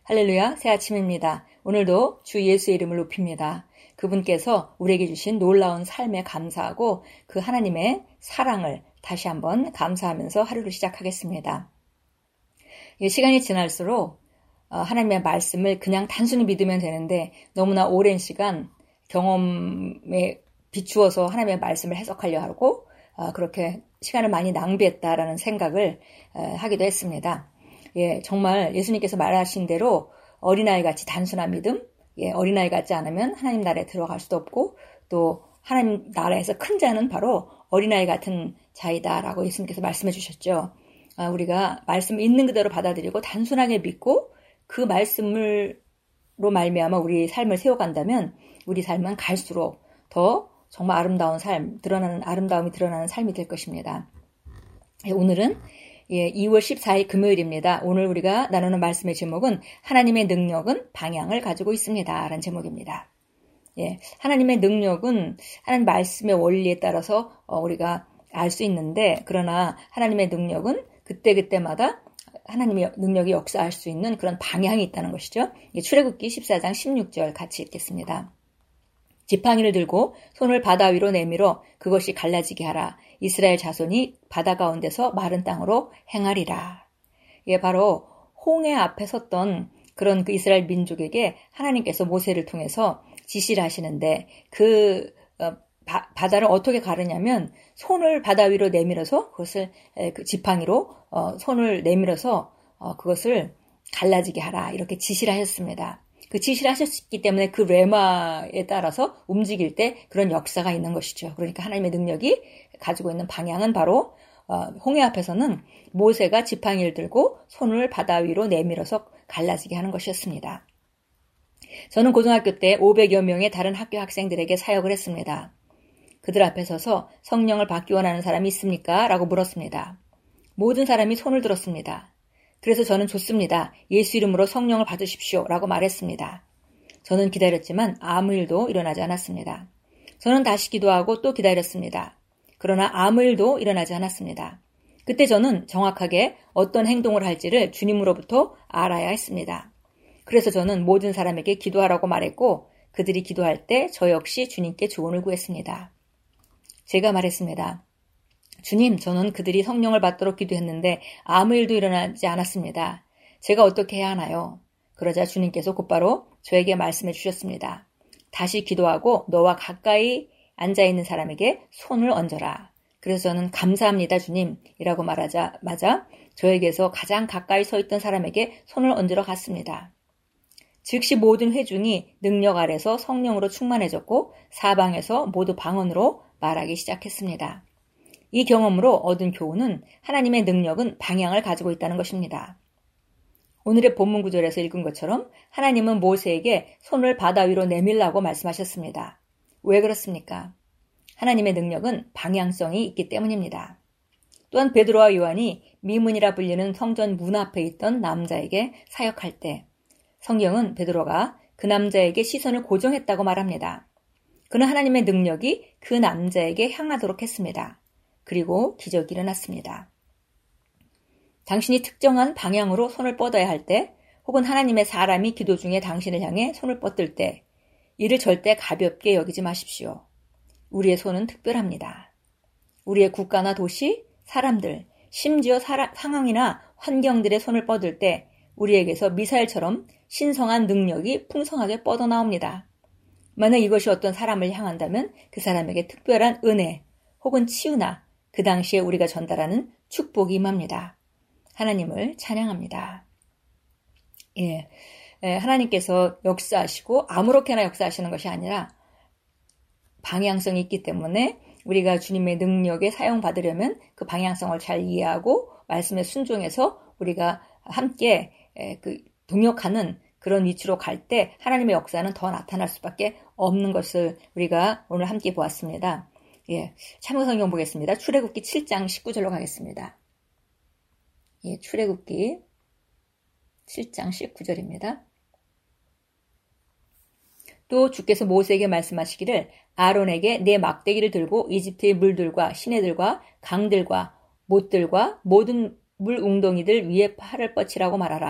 할렐루야, 새 아침입니다. 오늘도 주 예수의 이름을 높입니다. 그분께서 우리에게 주신 놀라운 삶에 감사하고 그 하나님의 사랑을 다시 한번 감사하면서 하루를 시작하겠습니다. 시간이 지날수록 하나님의 말씀을 그냥 단순히 믿으면 되는데 너무나 오랜 시간 경험에 비추어서 하나님의 말씀을 해석하려 하고 그렇게 시간을 많이 낭비했다라는 생각을 하기도 했습니다. 정말 예수님께서 말하신 대로 어린아이같이 단순한 믿음, 어린아이 같지 않으면 하나님 나라에 들어갈 수도 없고 또 하나님 나라에서 큰 자는 바로 어린아이 같은 자이다라고 예수님께서 말씀해 주셨죠. 우리가 말씀을 있는 그대로 받아들이고 단순하게 믿고 그 말씀으로 말미암아 우리 삶을 세워간다면 우리 삶은 갈수록 더 정말 아름다운 삶, 아름다움이 드러나는 삶이 될 것입니다. 오늘은 2월 14일 금요일입니다. 오늘 우리가 나누는 말씀의 제목은 하나님의 능력은 방향을 가지고 있습니다. 라는 제목입니다. 하나님의 능력은 하나님 말씀의 원리에 따라서 우리가 알 수 있는데 그러나 하나님의 능력은 그때그때마다 하나님의 능력이 역사할 수 있는 그런 방향이 있다는 것이죠. 출애굽기 14장 16절 같이 읽겠습니다. 지팡이를 들고 손을 바다 위로 내밀어 그것이 갈라지게 하라. 이스라엘 자손이 바다 가운데서 마른 땅으로 행하리라. 바로 홍해 앞에 섰던 그런 그 이스라엘 민족에게 하나님께서 모세를 통해서 지시를 하시는데 그 바다를 어떻게 가르냐면 손을 바다 위로 내밀어서 그것을 그 지팡이로 손을 내밀어서 그것을 갈라지게 하라. 이렇게 지시를 하셨습니다. 그 지시를 하셨기 때문에 그 레마에 따라서 움직일 때 그런 역사가 있는 것이죠. 그러니까 하나님의 능력이 가지고 있는 방향은 바로 홍해 앞에서는 모세가 지팡이를 들고 손을 바다 위로 내밀어서 갈라지게 하는 것이었습니다. 저는 고등학교 때 500여 명의 다른 학교 학생들에게 사역을 했습니다. 그들 앞에 서서 성령을 받기 원하는 사람이 있습니까? 라고 물었습니다. 모든 사람이 손을 들었습니다. 그래서 저는 좋습니다. 예수 이름으로 성령을 받으십시오. 라고 말했습니다. 저는 기다렸지만 아무 일도 일어나지 않았습니다. 저는 다시 기도하고 또 기다렸습니다. 그러나 아무 일도 일어나지 않았습니다. 그때 저는 정확하게 어떤 행동을 할지를 주님으로부터 알아야 했습니다. 그래서 저는 모든 사람에게 기도하라고 말했고 그들이 기도할 때 저 역시 주님께 조언을 구했습니다. 제가 말했습니다. 주님, 저는 그들이 성령을 받도록 기도했는데 아무 일도 일어나지 않았습니다. 제가 어떻게 해야 하나요? 그러자 주님께서 곧바로 저에게 말씀해 주셨습니다. 다시 기도하고 너와 가까이 앉아있는 사람에게 손을 얹어라. 그래서 저는 감사합니다 주님 이라고 말하자마자 저에게서 가장 가까이 서 있던 사람에게 손을 얹으러 갔습니다. 즉시 모든 회중이 능력 아래서 성령으로 충만해졌고 사방에서 모두 방언으로 말하기 시작했습니다. 이 경험으로 얻은 교훈은 하나님의 능력은 방향을 가지고 있다는 것입니다. 오늘의 본문 구절에서 읽은 것처럼 하나님은 모세에게 손을 바다 위로 내밀라고 말씀하셨습니다. 왜 그렇습니까? 하나님의 능력은 방향성이 있기 때문입니다. 또한 베드로와 요한이 미문이라 불리는 성전 문 앞에 있던 남자에게 사역할 때 성경은 베드로가 그 남자에게 시선을 고정했다고 말합니다. 그는 하나님의 능력이 그 남자에게 향하도록 했습니다. 그리고 기적이 일어났습니다. 당신이 특정한 방향으로 손을 뻗어야 할 때 혹은 하나님의 사람이 기도 중에 당신을 향해 손을 뻗을 때 이를 절대 가볍게 여기지 마십시오. 우리의 손은 특별합니다. 우리의 국가나 도시, 사람들, 심지어 상황이나 환경들의 손을 뻗을 때 우리에게서 미사일처럼 신성한 능력이 풍성하게 뻗어나옵니다. 만약 이것이 어떤 사람을 향한다면 그 사람에게 특별한 은혜 혹은 치유나 그 당시에 우리가 전달하는 축복이 임합니다. 하나님을 찬양합니다. 하나님께서 역사하시고 아무렇게나 역사하시는 것이 아니라 방향성이 있기 때문에 우리가 주님의 능력에 사용받으려면 그 방향성을 잘 이해하고 말씀에 순종해서 우리가 함께 동역하는 그런 위치로 갈 때 하나님의 역사는 더 나타날 수밖에 없는 것을 우리가 오늘 함께 보았습니다. 참고성경 보겠습니다. 출애굽기 7장 19절로 가겠습니다. 출애굽기 7장 19절입니다. 또 주께서 모세에게 말씀하시기를 아론에게 내 막대기를 들고 이집트의 물들과 시내들과 강들과 못들과 모든 물 웅덩이들 위에 팔을 뻗치라고 말하라.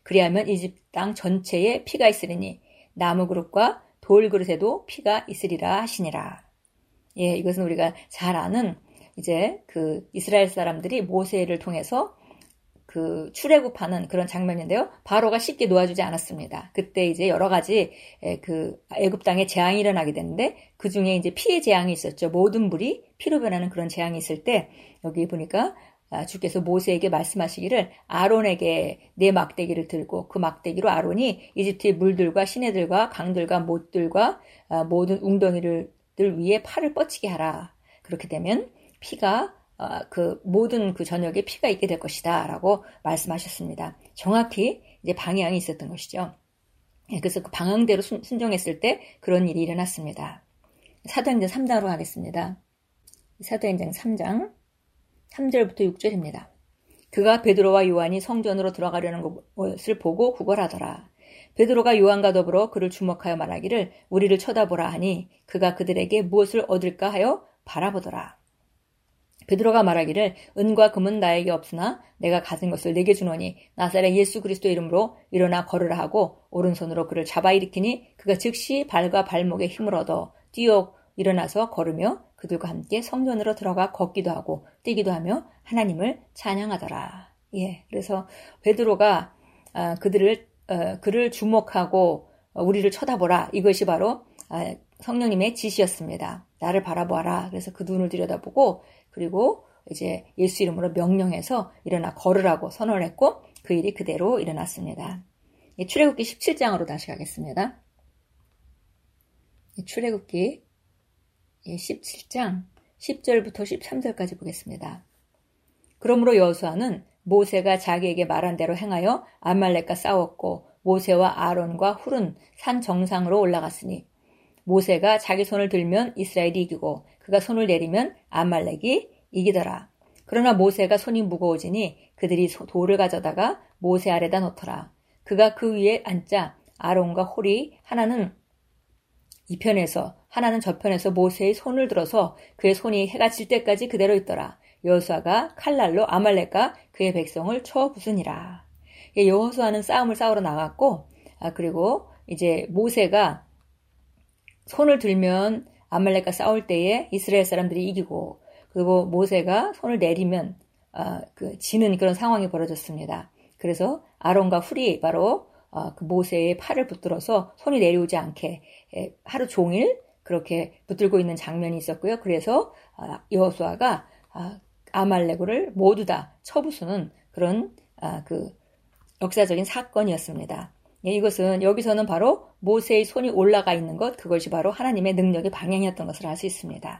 그리하면 이집 땅 전체에 피가 있으리니 나무 그릇과 돌 그릇에도 피가 있으리라 하시니라. 예, 이것은 우리가 잘 아는 이제 그 이스라엘 사람들이 모세를 통해서 그 출애굽하는 그런 장면인데요. 바로가 쉽게 놓아주지 않았습니다. 그때 이제 여러 가지 그 애굽 땅에 재앙이 일어나게 되는데 그 중에 이제 피의 재앙이 있었죠. 모든 물이 피로 변하는 그런 재앙이 있을 때 여기 보니까 주께서 모세에게 말씀하시기를 아론에게 네 막대기를 들고 그 막대기로 아론이 이집트의 물들과 시내들과 강들과 못들과 모든 웅덩이들 위에 팔을 뻗치게 하라. 그렇게 되면 피가 그 모든 그 전역에 피가 있게 될 것이다 라고 말씀하셨습니다. 정확히 이제 방향이 있었던 것이죠. 그래서 그 방향대로 순종했을 때 그런 일이 일어났습니다. 사도행전 3장으로 가겠습니다. 사도행전 3장 3절부터 6절입니다. 그가 베드로와 요한이 성전으로 들어가려는 것을 보고 구걸하더라. 베드로가 요한과 더불어 그를 주목하여 말하기를 우리를 쳐다보라 하니 그가 그들에게 무엇을 얻을까 하여 바라보더라. 베드로가 말하기를 은과 금은 나에게 없으나 내가 가진 것을 내게 주노니 나사렛 예수 그리스도 이름으로 일어나 걸으라 하고 오른손으로 그를 잡아 일으키니 그가 즉시 발과 발목에 힘을 얻어 뛰어 일어나서 걸으며 그들과 함께 성전으로 들어가 걷기도 하고 뛰기도 하며 하나님을 찬양하더라. 예, 그래서 베드로가 그를 주목하고 우리를 쳐다보라. 이것이 바로 성령님의 지시였습니다. 나를 바라보아라. 그래서 그 눈을 들여다보고 그리고 이제 예수 이름으로 명령해서 일어나 걸으라고 선언했고 그 일이 그대로 일어났습니다. 출애굽기 17장으로 다시 가겠습니다. 출애굽기 17장 10절부터 13절까지 보겠습니다. 그러므로 여호수아는 모세가 자기에게 말한 대로 행하여 아말렉과 싸웠고 모세와 아론과 훌은 산 정상으로 올라갔으니 모세가 자기 손을 들면 이스라엘이 이기고 그가 손을 내리면 아말렉이 이기더라. 그러나 모세가 손이 무거워지니 그들이 돌을 가져다가 모세 아래다 놓더라. 그가 그 위에 앉자 아론과 홀이 하나는 이편에서 하나는 저편에서 모세의 손을 들어서 그의 손이 해가 질 때까지 그대로 있더라. 여호수아가 칼날로 아말렉과 그의 백성을 쳐 부수니라. 여호수아는 싸움을 싸우러 나갔고 그리고 이제 모세가 손을 들면 아말렉과 싸울 때에 이스라엘 사람들이 이기고 그리고 모세가 손을 내리면 지는 그런 상황이 벌어졌습니다. 그래서 아론과 훌이 바로 그 모세의 팔을 붙들어서 손이 내려오지 않게 하루 종일 그렇게 붙들고 있는 장면이 있었고요. 그래서 여호수아가 아말렉을 모두 다 쳐부수는 그런 그 역사적인 사건이었습니다. 이것은 여기서는 바로 모세의 손이 올라가 있는 것, 그것이 바로 하나님의 능력의 방향이었던 것을 알 수 있습니다.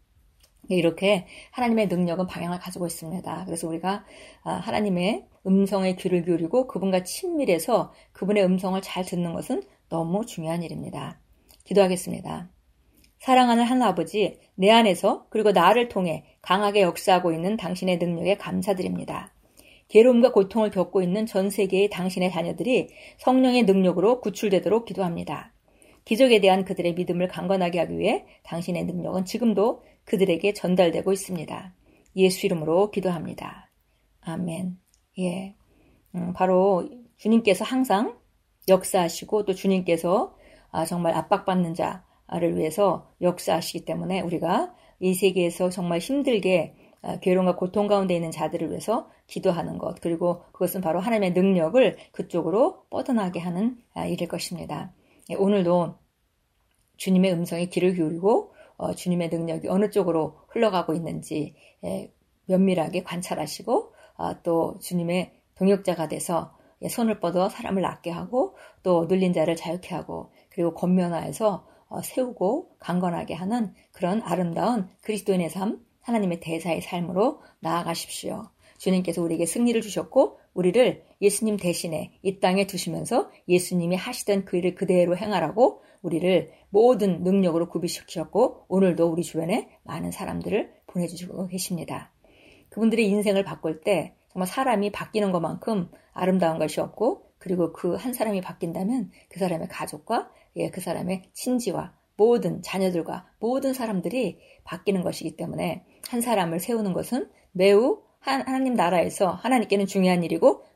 이렇게 하나님의 능력은 방향을 가지고 있습니다. 그래서 우리가 하나님의 음성에 귀를 기울이고 그분과 친밀해서 그분의 음성을 잘 듣는 것은 너무 중요한 일입니다. 기도하겠습니다. 사랑하는 하나아버지, 내 안에서 그리고 나를 통해 강하게 역사하고 있는 당신의 능력에 감사드립니다. 괴로움과 고통을 겪고 있는 전 세계의 당신의 자녀들이 성령의 능력으로 구출되도록 기도합니다. 기적에 대한 그들의 믿음을 강건하게 하기 위해 당신의 능력은 지금도 그들에게 전달되고 있습니다. 예수 이름으로 기도합니다. 아멘. 예. 바로 주님께서 항상 역사하시고 또 주님께서 정말 압박받는 자를 위해서 역사하시기 때문에 우리가 이 세계에서 정말 힘들게 괴로움과 고통 가운데 있는 자들을 위해서 기도하는 것, 그리고 그것은 바로 하나님의 능력을 그쪽으로 뻗어나게 하는 일일 것입니다. 오늘도 주님의 음성에 귀를 기울이고 주님의 능력이 어느 쪽으로 흘러가고 있는지 면밀하게 관찰하시고 또 주님의 동역자가 돼서 손을 뻗어 사람을 낫게 하고 또 눌린 자를 자유케 하고 그리고 권면하여서 세우고 강건하게 하는 그런 아름다운 그리스도인의 삶, 하나님의 대사의 삶으로 나아가십시오. 주님께서 우리에게 승리를 주셨고 우리를 예수님 대신에 이 땅에 두시면서 예수님이 하시던 그 일을 그대로 행하라고 우리를 모든 능력으로 구비시키셨고 오늘도 우리 주변에 많은 사람들을 보내주시고 계십니다. 그분들의 인생을 바꿀 때 정말 사람이 바뀌는 것만큼 아름다운 것이 없고 그리고 그 한 사람이 바뀐다면 그 사람의 가족과 그 사람의 친지와 모든 자녀들과 모든 사람들이 바뀌는 것이기 때문에 한 사람을 세우는 것은 매우 하나님 나라에서 하나님께는 중요한 일이고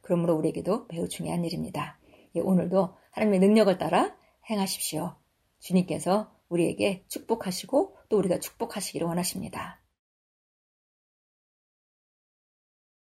그러므로 우리에게도 매우 중요한 일입니다. 예, 오늘도 하나님의 능력을 따라 행하십시오. 주님께서 우리에게 축복하시고 또 우리가 축복하시기를 원하십니다.